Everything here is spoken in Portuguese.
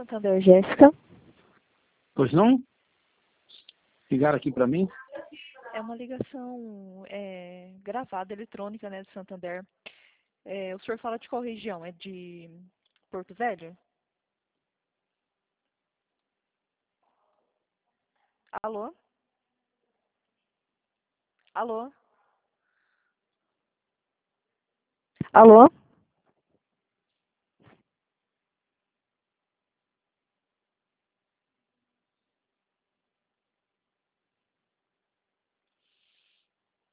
Santander, Jéssica. Pois não? Ligaram aqui para mim? É uma ligação gravada, eletrônica, né, de Santander. O senhor fala de qual região? É de Porto Velho? Alô? Alô? Alô?